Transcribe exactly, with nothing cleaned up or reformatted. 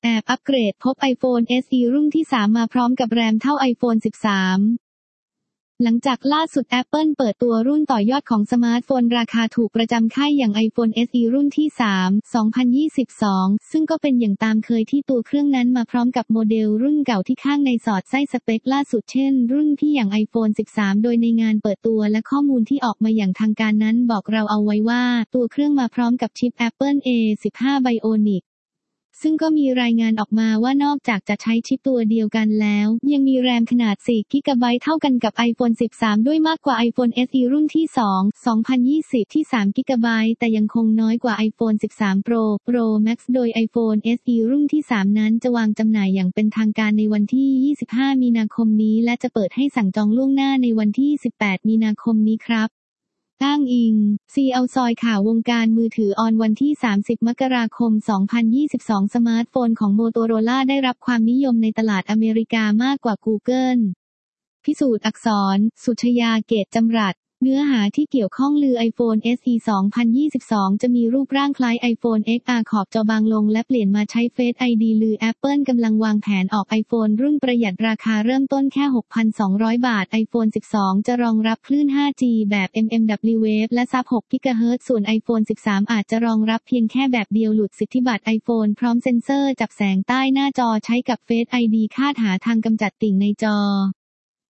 แอบอัปเกรดพบ iPhone เอส อี รุ่นที่สามมาพร้อมกับแรมเท่า iPhone สิบสาม หลังจากล่าสุด Apple เปิดตัวรุ่นต่อยอดของสมาร์ทโฟนราคาถูกประจำค่ายอย่าง iPhone เอส อี รุ่นที่สาม สองพันยี่สิบสอง ซึ่งก็เป็นอย่างตามเคยที่ตัวเครื่องนั้นมาพร้อมกับโมเดลรุ่นเก่าที่ข้างในสอดไส้สเปคล่าสุดเช่นรุ่นพี่อย่าง iPhone สิบสาม โดยในงานเปิดตัวและข้อมูลที่ออกมาอย่างทางการนั้นบอกเราเอาไว้ว่าตัวเครื่องมาพร้อมกับชิป Apple เอ สิบห้า Bionicซึ่งก็มีรายงานออกมาว่านอกจากจะใช้ชิปตัวเดียวกันแล้วยังมีแรมขนาด สี่ กิกะไบต์ เท่ากันกับ iPhone สิบสาม ด้วยมากกว่า iPhone เอส อี รุ่นที่ สอง สองพันยี่สิบ ที่ สาม กิกะไบต์ แต่ยังคงน้อยกว่า iPhone สิบสาม Pro Pro Max โดย iPhone เอส อี รุ่นที่ สาม นั้นจะวางจำหน่ายอย่างเป็นทางการในวันที่ ยี่สิบห้า มีนาคมนี้และจะเปิดให้สั่งจองล่วงหน้าในวันที่ สิบแปด มีนาคมนี้ครับอ้างอิง ซี เอาซอยข่าววงการมือถือออนวันที่ สามสิบ มกราคม สองพันยี่สิบสอง สมาร์ทโฟนของ Motorola ได้รับความนิยมในตลาดอเมริกามากกว่า Google พิสูจน์อักษร สุชยา เกตจำรัดเนื้อหาที่เกี่ยวข้องลือ iPhone เอส อี สองพันยี่สิบสอง จะมีรูปร่างคล้าย iPhone เอ็กซ์ อาร์ ขอบจอบางลงและเปลี่ยนมาใช้ Face ไอ ดี ลือ Apple กำลังวางแผนออก iPhone รุ่นประหยัดราคาเริ่มต้นแค่ หกพันสองร้อย บาท iPhone สิบสอง จะรองรับคลื่น ห้าจี แบบ เอ็ม เอ็ม ดับเบิลยู Wave และซับ หก กิกะเฮิรตซ์ ส่วน iPhone สิบสาม อาจจะรองรับเพียงแค่แบบเดียวหลุดสิทธิบัตร iPhone พร้อมเซ็นเซอร์จับแสงใต้หน้าจอใช้กับ Face ไอ ดี คาดหาทางกำจัดติ่งในจอ